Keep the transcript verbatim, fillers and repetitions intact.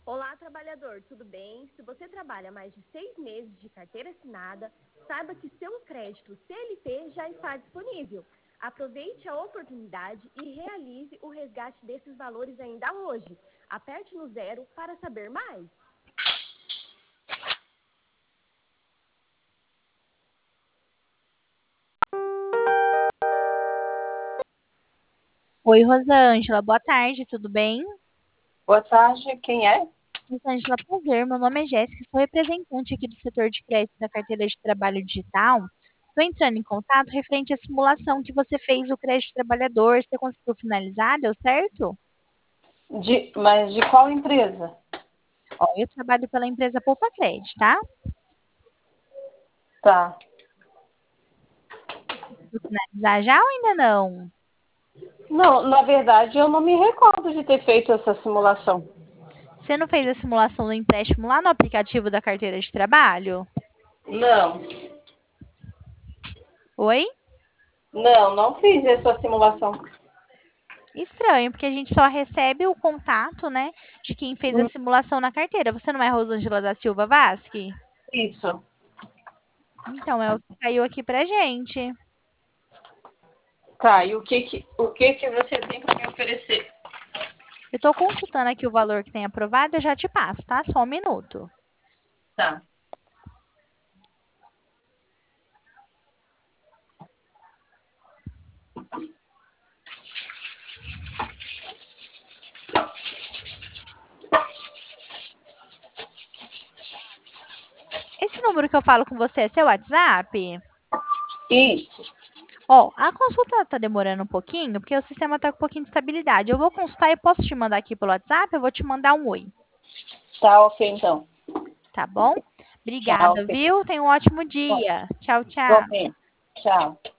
Olá, trabalhador, tudo bem? Se você trabalha mais de seis meses de carteira assinada, saiba que seu crédito C L T já está disponível. Aproveite a oportunidade e realize o resgate desses valores ainda hoje. Aperte no zero para saber mais. Oi, Rosângela, boa tarde, tudo bem? Boa tarde, quem é? Rosângela, prazer, meu nome é Jéssica, sou representante aqui do setor de crédito da carteira de trabalho digital. Estou entrando em contato referente à simulação que você fez do crédito trabalhador, você conseguiu finalizar, deu certo? De, mas de qual empresa? Ó, eu trabalho pela empresa Poupa Crédito, tá? Tá. Conseguiu finalizar já ou ainda não? Não, na verdade, eu não me recordo de ter feito essa simulação. Você não fez a simulação do empréstimo lá no aplicativo da carteira de trabalho? Não, Oi? não, não fiz essa simulação. Estranho, porque a gente só recebe o contato, né, de quem fez a Hum, simulação na carteira. Você não é Rosângela da Silva Vasque? Isso. Então, é o que caiu aqui pra gente. Tá, e o que que, o que que você tem para me oferecer? Eu tô consultando aqui o valor que tem aprovado, eu já te passo, tá? Só um minuto. Tá. Esse número que eu falo com você é seu WhatsApp? Isso. Ó, a consulta tá demorando um pouquinho, porque o sistema tá com um pouquinho de estabilidade. Eu vou consultar e posso te mandar aqui pelo WhatsApp? Eu vou te mandar um oi, Tá, ok, então. tá bom? Tá, Obrigada, ok. viu? Tenha um ótimo Bom, dia. Tchau, tchau. igualmente. Tchau.